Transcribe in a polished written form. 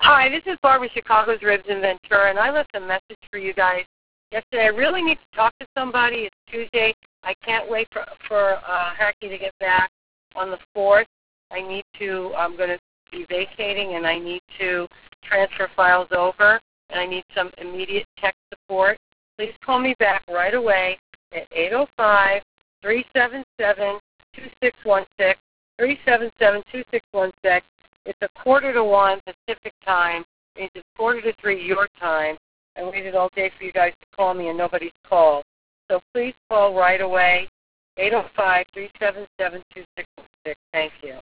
Hi, this is Barbara, Chicago's Ribs in Ventura, and I left a message for you guys yesterday. I really need to talk to somebody. It's Tuesday. I can't wait for Hacky to get back on the 4th. I'm going to be vacating, and I need to transfer files over, and I need some immediate tech support. Please call me back right away at 805-377-2616, 377-2616. It's 1:45 Pacific time. It means it's 2:45 your time. I waited all day for you guys to call me, and nobody's called. So please call right away, 805-377-2616. Thank you.